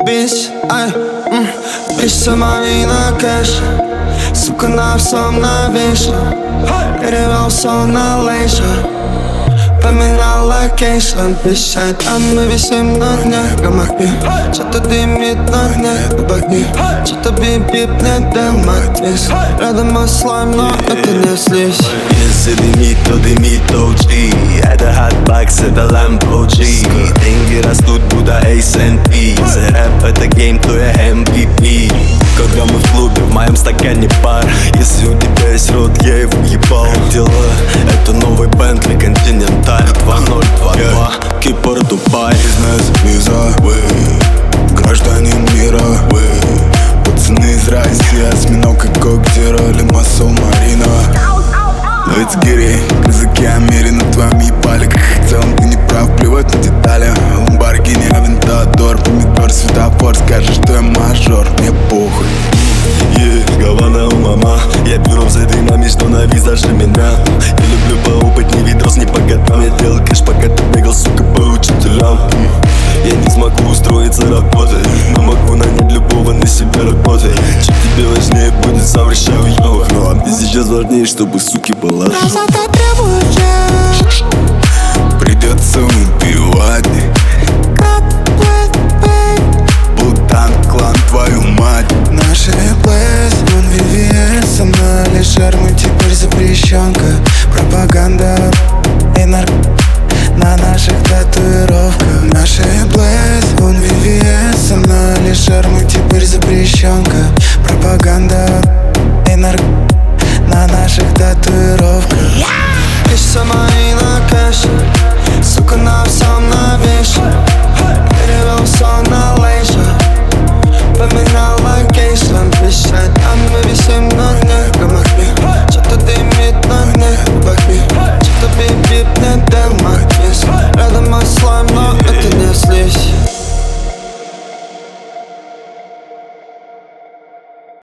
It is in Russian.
Bitch, ай, bitch, сама и на кэш. Сука, на всем навешен. Перевел все на лейшер. Поменял локейшн. Вещает, а мы висим на дне. Гамаки, что-то дымит на дне. Табаки, что-то бип-бип, не дематис. Рядом мой слайм, но это не слизь. Если дымит, то учи. Это хатбакс, это Lambo G. Деньги растут, будто ASNP. За рэп это гейм, то я MVP. Когда мы в клубе, в моем стакане пар. Если у тебя есть рот, я его ебал. Дела, это новый Bentley Continental 2022, Кипр, Дубай. Бизнес, виза, гражданин мира, пацаны из России, осьминог и коктейля, лимассол, Марина. Let's get it, языки Амери на твоем ебале. Как в целом ты не прав, плевать на детали. Ламборгини, Авентадор, помидор, светофор. Скажешь, что я мажор, мне похуй. Гавана у мама. Я бюро с этой маме, что на визаже меня. Я люблю поопытней видос, не по годам. Я делал кэш, пока ты бегал, сука, по учителям. Я не смогу устроиться работать, но могу нанять любого на себя работать. Чем тебе важнее будет, сам решаю я. Но а мне сейчас важнее, чтобы суки была. Красота требует